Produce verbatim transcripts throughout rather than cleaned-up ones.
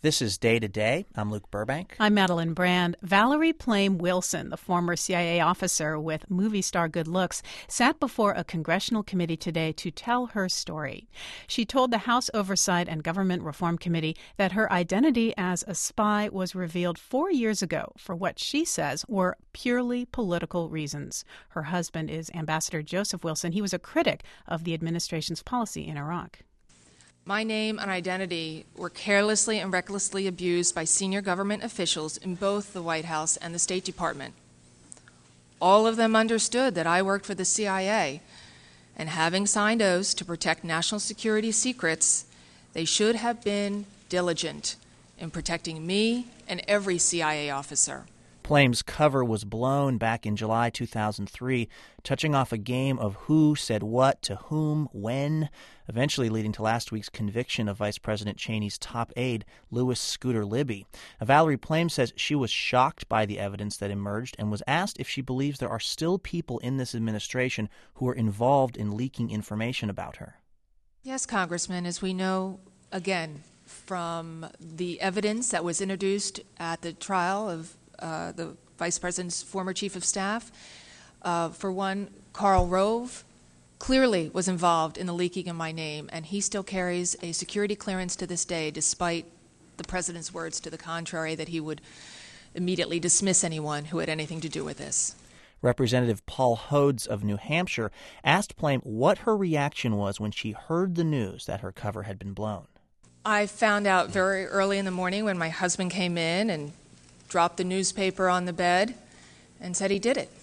This is Day to Day. I'm Luke Burbank. I'm Madeline Brand. Valerie Plame Wilson, the former C I A officer with movie star good looks, sat before a congressional committee today to tell her story. She told the House Oversight and Government Reform Committee that her identity as a spy was revealed four years ago for what she says were purely political reasons. Her husband is Ambassador Joseph Wilson. He was a critic of the administration's policy in Iraq. My name and identity were carelessly and recklessly abused by senior government officials in both the White House and the State Department. All of them understood that I worked for the C I A, and having signed oaths to protect national security secrets, they should have been diligent in protecting me and every C I A officer. Plame's cover was blown back in July two thousand three, touching off a game of who said what to whom, when, eventually leading to last week's conviction of Vice President Cheney's top aide, Louis Scooter Libby. Valerie Plame says she was shocked by the evidence that emerged and was asked if she believes there are still people in this administration who are involved in leaking information about her. Yes, Congressman, as we know, again, from the evidence that was introduced at the trial of Uh, the Vice President's former Chief of Staff. Uh, for one, Karl Rove clearly was involved in the leaking of my name, and he still carries a security clearance to this day, despite the President's words to the contrary, that he would immediately dismiss anyone who had anything to do with this. Representative Paul Hodes of New Hampshire asked Plame what her reaction was when she heard the news that her cover had been blown. I found out very early in the morning when my husband came in and dropped the newspaper on the bed and said he did it.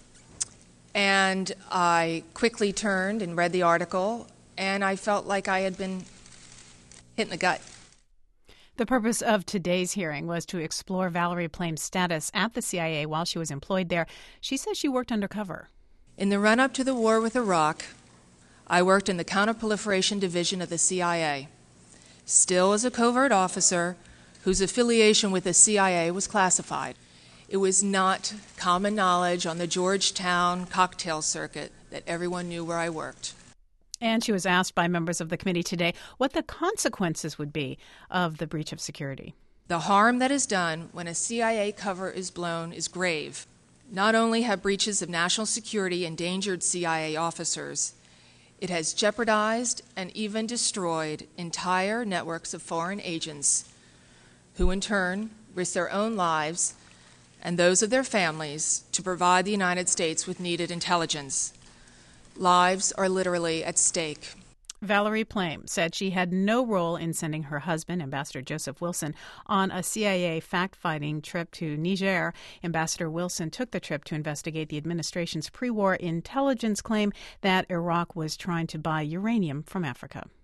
And I quickly turned and read the article, and I felt like I had been hit in the gut. The purpose of today's hearing was to explore Valerie Plame's status at the C I A while she was employed there. She says she worked undercover. In the run-up to the war with Iraq, I worked in the Counterproliferation Division of the C I A, still as a covert officer whose affiliation with the C I A was classified. It was not common knowledge on the Georgetown cocktail circuit that everyone knew where I worked. And she was asked by members of the committee today what the consequences would be of the breach of security. The harm that is done when a C I A cover is blown is grave. Not only have breaches of national security endangered C I A officers, it has jeopardized and even destroyed entire networks of foreign agents who in turn risk their own lives and those of their families to provide the United States with needed intelligence. Lives are literally at stake. Valerie Plame said she had no role in sending her husband, Ambassador Joseph Wilson, on a C I A fact-finding trip to Niger. Ambassador Wilson took the trip to investigate the administration's pre-war intelligence claim that Iraq was trying to buy uranium from Africa.